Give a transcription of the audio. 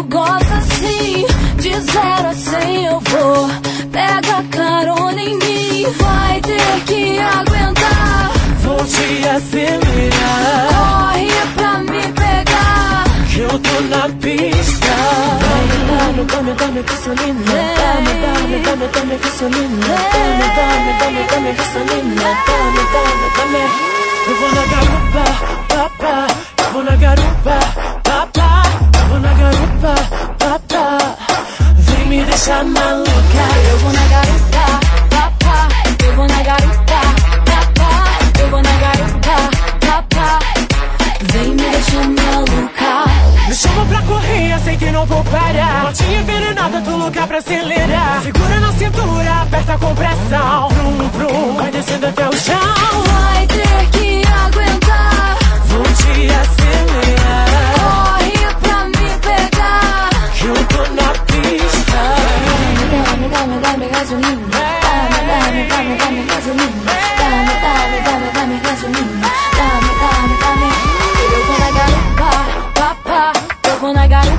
gosta assim, de 0 a 100 eu vou. Pega carona em mim, vai ter que aguentar. Vou te acelerar. Corre pra me pegar, que eu tô na pista. Dame gasolina. Dame gasolina. Dame gasolina. Dame. Eu vou na garupa, papá. Eu vou na garupa, papá. Eu vou na garupa, papá. Vem me deixar maluca. eu vou na garupa, papá. Eu vou na garupa, papá. Eu vou na garupa, papá. Vem me deixar maluca. Me chama pra correr, sei que não vou parar. Notinha envenenada, tô louca pra acelerar. Segura na cintura, aperta com pressão. Vrum, vrum, vai descendo até o chão. Vai ter que aguentar. Vou te acelerar. Corre pra me pegar, que eu tô na pista. Dame gasolina. Dame gasolina. Dame gasolina. Dame. Eu vou na garupa, papá. Eu vou na garupa.